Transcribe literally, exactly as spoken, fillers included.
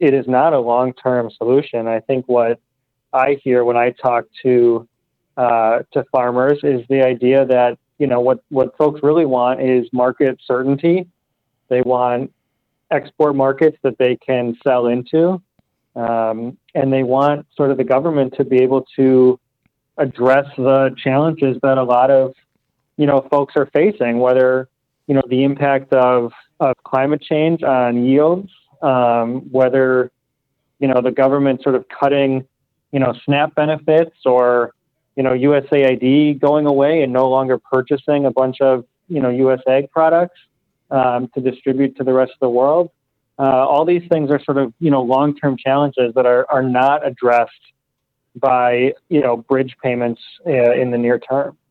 it is not a long-term solution. I think what I hear when I talk to uh, to farmers is the idea that, you know, what, what folks really want is market certainty. They want export markets that they can sell into. Um, and they want sort of the government to be able to address the challenges that a lot of, you know, folks are facing, whether, you know, the impact of, of climate change on yields, um, whether, you know, the government sort of cutting, you know, SNAP benefits, or, you know, U S A I D going away and no longer purchasing a bunch of, you know, U S ag products um, to distribute to the rest of the world. Uh, all these things are sort of, you know, long-term challenges that are, are not addressed by, you know, bridge payments uh, in the near term.